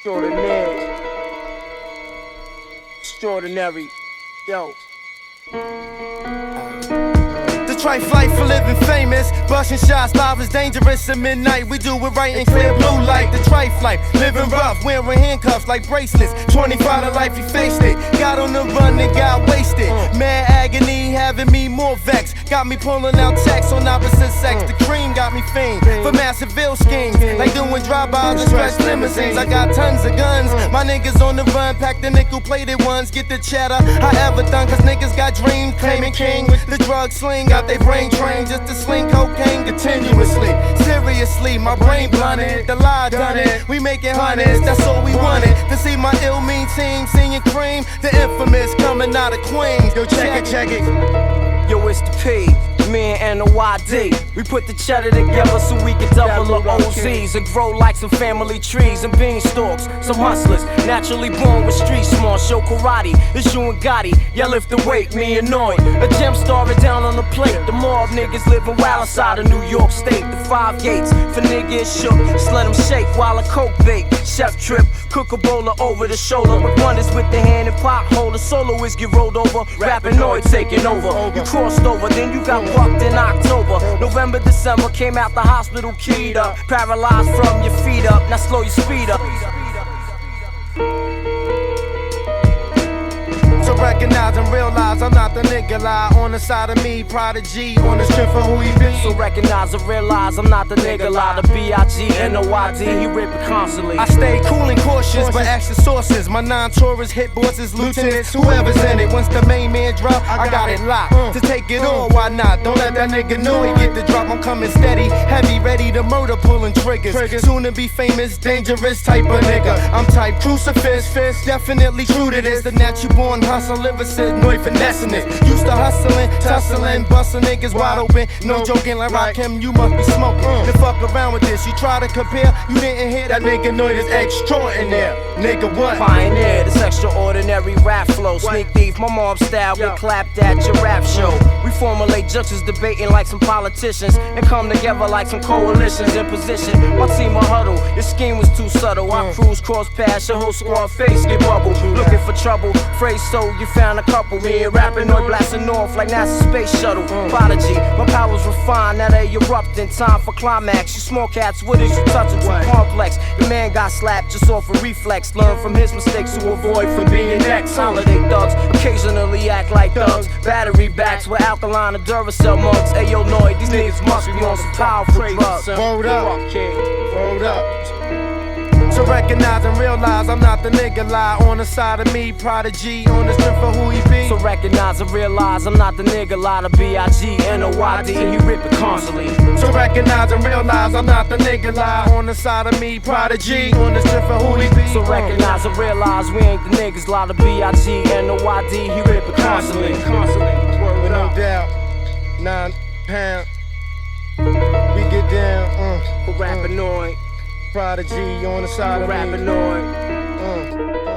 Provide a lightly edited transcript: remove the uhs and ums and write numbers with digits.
Extraordinaire. Extraordinary. Yo. The trife life for living famous. Busting shots live is dangerous at midnight. We do it right in clear blue light. The trife life, living rough, wearing handcuffs like bracelets. 25 to life, he faced it. Got on the run and got wasted. Mad agony having me more vexed. Got me pulling out texts on opposite sex. The cream got me famed for massive bill schemes, like doing drive-bys and stretch limousines. I got tons of guns. My niggas on the run, pack the nickel-plated ones. Get the cheddar, however done, cause niggas got dreams. Claiming king with the drug sling, got they brain trained just to sling cocaine continuously. Seriously, my brain blunted, the lie done it. We making hundreds, that's all we wanted. To see my ill mean team singing cream, the infamous coming out of Queens. Yo, check it. Yo, it's the P, me and the YD. We put the cheddar together so we can double up OZs and grow like some family trees and beanstalks. Some hustlers, naturally born with street smart. Show karate, it's you and Gotti. Yeah, lift the weight, me and Noy. A gem star it down on the plate. The mob niggas living wild outside of New York State. The 5 gates for niggas shook. Just let them shake while a coke bake. Chef trip, cook a bowler over the shoulder. But runners with the hand and pot holder. Soloists get rolled over. Rapping Noy taking over. You crossed over, then you got bucked in October. November, December, came out the hospital keyed up. Paralyzed from your feet up, now slow your speed up. So recognize and realize I'm not the nigga lie. On the side of me, Prodigy, on the strength of who he be. So recognize and realize I'm not the nigga lie. The B-I-G-N-O-Y-D, he rippin' constantly. I stay cool and cautious, but ask the sources. My non-tourists, hit bosses, lieutenants, whoever's in it. Once the main man drop, I got it locked. To take it all, why not? Don't let that nigga know he get the drop. I'm coming steady, heavy, ready to murder, pulling triggers. Soon to be famous, dangerous type of nigga. I'm type crucifix, definitely true to this. The natural born hustle, liver sit, no finessing it. Used to hustling, tussling, busting niggas wide open. No joking like Rakim, you must be smoking. Then fuck around with this, you try to compare, you didn't hear that nigga know this extraordinary. Nigga what? Pioneer, this extraordinary rap flow. Sneak thief, my mom's style, we clapped at your rap show. We formulate judges debating like some politicians and come together like some coalitions in position. My team a huddle, your scheme was too subtle. I cruise, cross past your whole squad, face get bubble. Looking for trouble, phrase so you found a couple. Me and rapping or blasting off like NASA space shuttle. Prodigy, my powers refined, now they erupting. Time for climax. You small cats, what is you touching? Too complex. The man got slapped just off a reflex. Learn from his mistakes to avoid from being next. Holiday thugs occasionally act like thugs. Battery backs with alkaline and Duracell mugs. Ayo, Noy, these niggas must be on some powerful drugs. Word up, word up. So recognize and realize I'm not the nigga lie. On the side of me, Prodigy, on the strength of who he be. So recognize and realize I'm not the nigga lie. The B-I-G-N-O-Y-D, he rippin' constantly. So recognize and realize I'm not the nigga lie. On the side of me, Prodigy, on the strength of who he be. So recognize and realize we ain't the niggas lie. The B-I-G-N-O-Y-D, he rippin' constantly. With no doubt, 9 pound. We get down, For rapping Noy. Prodigy on the side of me. Rapping Noy.